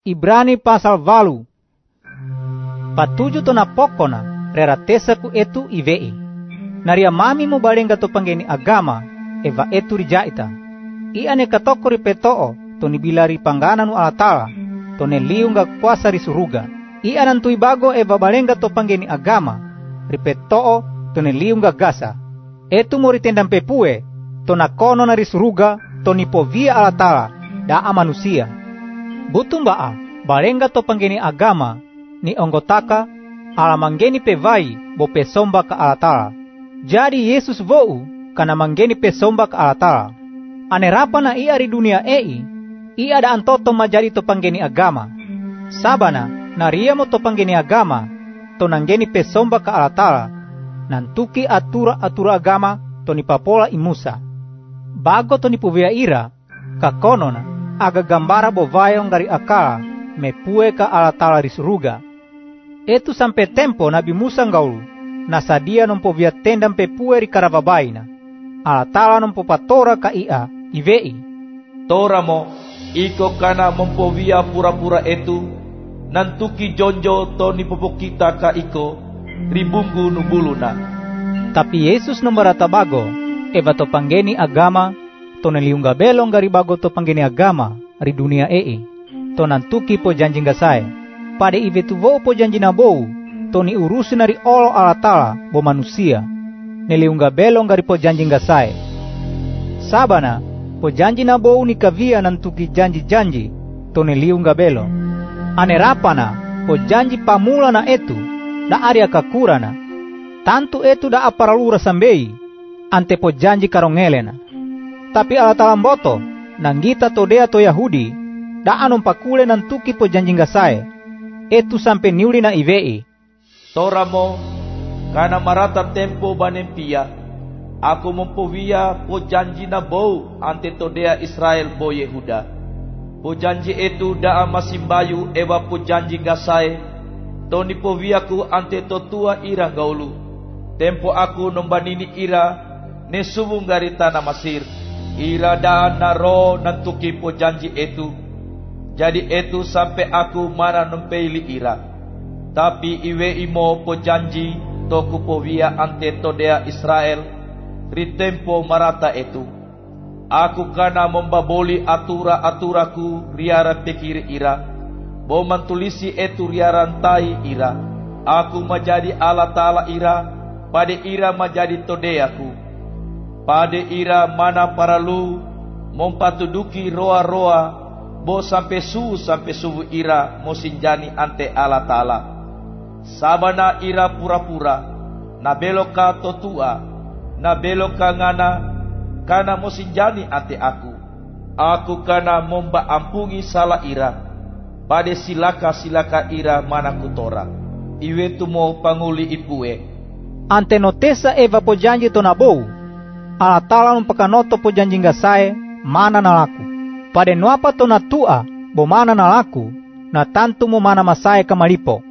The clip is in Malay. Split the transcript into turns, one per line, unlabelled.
Ibrani pasal 8. Patuju to na pokona rera tesaku etu ivei. Naria mami mo balenga to panggeni agama eva etu rijaita. Iane katoko ripetoo to nibilari panggana nu alatala to ne liunga kuasa ri suruga. Ianan tu ibago eva balenga to panggeni agama ripetoo to ne liunga gasa. Etu mo ritendam pepue to na kono na ri suruga to nipovia alatala daa manusia. Butumbaa balenga to panggeni agama ni onggotaka ala manggeni pevai bo pesomba ka alatala. Jadi Yesus vou kana manggeni pesomba ka alatala. Anerapa na ia ri dunia ia da antoto majadi to panggeni agama. Sabana naria mo to panggeni agama to nanggeni pesomba ka alatala. Nantuki atura agama to ni papola imusa. Bago to ni puvia ira kakonona aga gambara bo vayong gari akala mepue ka alatala ri suruga. Etu sampai tempo Nabi Musa ngaulu nasadia nompo via tendam pepue ri karavabaina. Alatala nompo patora ka ia ivei.
Tora mo iko kana mompo via pura-pura etu nantuki jonjo to ni popokita ka iko ribunggu nubuluna.
Tapi Yesus nombarata bago eva to panggeni agama to neliunga belong gari bago to panggeni agama ri dunia to nantuki po janji ngasae. Pada ivetu vo po janji na bou to ni urusi nari olo alatala bo manusia neliunga belong gari po janji ngasae. Sabana po janji na bou ni kavia nantuki janji to neliunga belo. Anerapana po janji pamula na etu da aria kakurana. Tantu etu da aparalura sambei ante po janji karongelena. Tapi alatala mboto nanggita to dea to Yahudi da anom pakule nantuki po janji ngasae. Etu sampai niuli na ivei.
Toramo kana marata tempo banempia aku mempovia po janji na bou ante todea Israel bo Yehuda. Po janji etu daa masimbayu ewa po janji gasae to nipoviaku ante totua ira gaulu. Tempo aku nombanini ira ne subung gari tanah Masir. Ira daa naro nantuki po janji etu. Jadi itu sampai aku mana nempeli ira. Tapi iwe imo po janji to kupovia ante todea Israel ri tempo marata itu. Aku kana membaboli atura-aturaku riara pikir ira. Bo mantulisi itu riaran tai ira. Aku menjadi alatala ira. Pada ira menjadi todeaku. Pada ira mana paralu mompatuduki roa-roa. Bo sampai suhu ira mosinjani ante Allah Ta'ala. Sabana ira pura-pura na beloka totua na beloka ngana kana mosinjani ante aku. Aku kana momba ampungi salah ira pada silaka ira mana kutora. Iwe tumo panguli ipue.
Ante notesa eva po janji to nabou. Allah Ta'ala numpakanoto po janji ngasae mana nalaku. Pada nuapa to natua bo mana nalaku na tantu mo mana masae kamalipo.